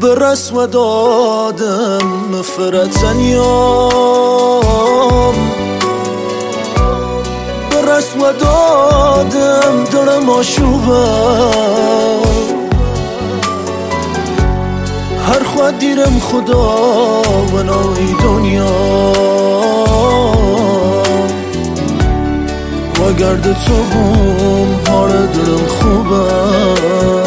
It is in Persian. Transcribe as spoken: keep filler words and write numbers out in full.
به رسم دادم مفرتنیام به رسم دادم دلم آشوبم هر خود دیرم خدا و نای دنیا و گرد تو بوم حال دلم خوبم